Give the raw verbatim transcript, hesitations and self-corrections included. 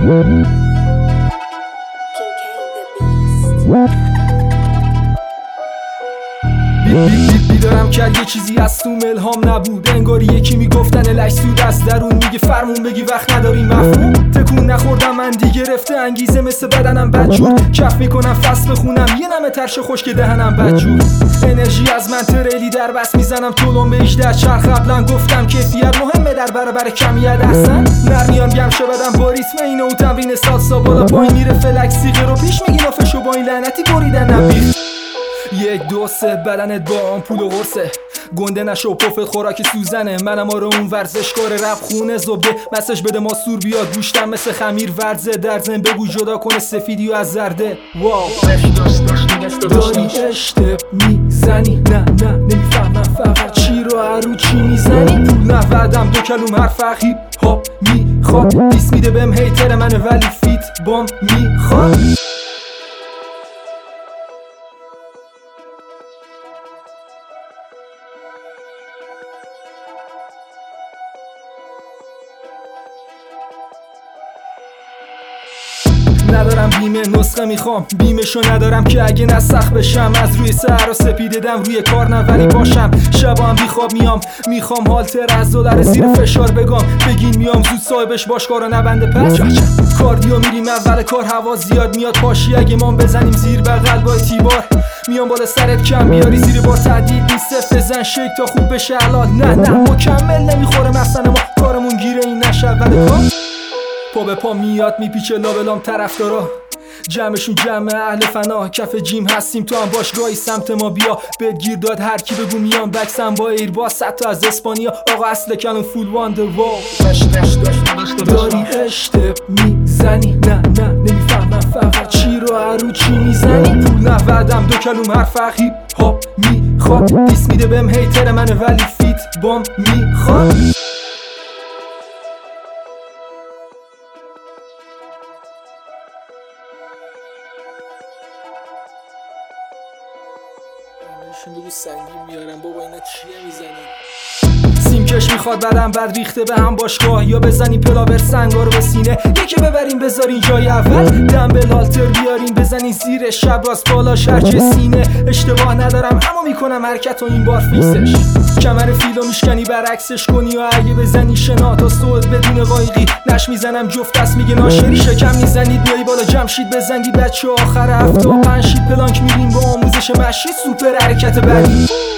بیدارم کرد یه چیزی از تو الهام نبود، انگاری یکی میگفتن الش سود از درون میگه فرمون بگی وقت نداری مفهوم. تکون نخوردم من دیگه رفته انگیزه مثل بدنم بدجور، کف میکنم فصل بخونم یه نمه ترش خوش که دهنم بدجور. انرژی از من تریلی در بس میزنم طولم به ایش در چرخ. قبلا گفتم کیفیت مهمه در برابر کمیت احسن. نرمیان گم شو بدم با ریتم اینه و تمرین سالسا بالا پایین میره فلک سیغه رو پیش میگی نافشو با این لعنتی بریدن نبیر. یک دو سه بدنت با آمپول و قرصه، گنده نشو پفت خوراک سوزنه. منم آره اون ورزشکار رپ خونه زبده، مسج بده ما سور بیاد گوشتم مثل خمیر ورزه. در زن بگو جدا کنه سفیدی و از زرده. واو داری اشتب میزنی، نه نه نمیفهمم فقط چی رو هرو چی میزنی. پول نودم دو کلوم حرف هیپ هاپ میخواد، دیس میده بهم هیتر منه ولی فیت بام میخواد. ندارم بیمه نسخه میخوام، بیمشو ندارم که اگه نسخ بشم. از روی سر و سپیددم روی کار نه ولی باشم. شبا هم بی خواب میام میخوام هالتر از دلار زیر فشار بگم. بگین میام زود صاحبش باش کارو نبنده پس. کاردیو میریم اول کار هوا زیاد میاد پاشی اگه ما بزنیم زیر بغل با تیبار. میام بالا سرت کم بیاری زیر بار تهدید نیست. بزن شیک تا خوب بشه حلال، نه نه مکمل نمیخوره مثلا ما کارمون گیره این نشه اول کار. پا به پا میاد میپیچه لابلام طرفدارا، جمعشون جمع اهل فنا. کف جیم هستیم تو هم باشگاهی سمت ما بیا. بهت گیر داد هر کی بگو میام بکسم با ایرباس صد تا از اسپانیا. آقا اصل کلون فول وانده واو داری اشتب میزنی، نه نه نمیفهمم فقط چی رو هرو چی میزنی. پول نودم دو کلوم حرف هیپ هاپ میخواد، دیس میده بهم هیتر منه ولی فیت بام میخواد. شون بگو سنگین میارم بابا اینا چیه میزنی. سیمکش میخواد بدم بعد ریخته به هم باشگاه، یا بزنیم پلاور سنگا رو به سینه یکی ببریم بذارین جای اول. دمبل هالتر بیارین بزنین زیر شب راست بالا شرچه سینه. اشتباه ندارم اما میکنم حرکت و این بار فیکسش. کمر فیلو میشکنی برعکسش کنی و اگه بزنی شنا تا صعود بدون قایقی. نش میزنم جفت دست میگه ناشری شکم میزنید بیایی بالا جمشید بزنگی بچه آخر هفته پنج شید پلانک میریم با آموزش مشی سوپر حرکت بعدی.